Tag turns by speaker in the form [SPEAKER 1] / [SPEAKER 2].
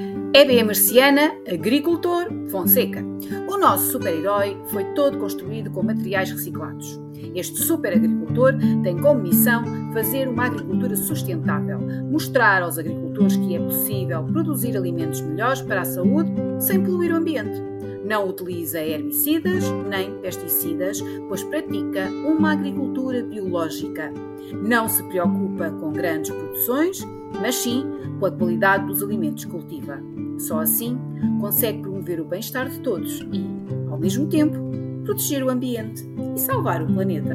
[SPEAKER 1] Hebe Marciana, agricultor, Fonseca. O nosso super-herói foi todo construído com materiais reciclados. Este super-agricultor tem como missão fazer uma agricultura sustentável, mostrar aos agricultores que é possível produzir alimentos melhores para a saúde sem poluir o ambiente. Não utiliza herbicidas nem pesticidas, pois pratica uma agricultura biológica. Não se preocupa com grandes produções, mas sim com a qualidade dos alimentos que cultiva. Só assim consegue promover o bem-estar de todos e, ao mesmo tempo, proteger o ambiente e salvar o planeta.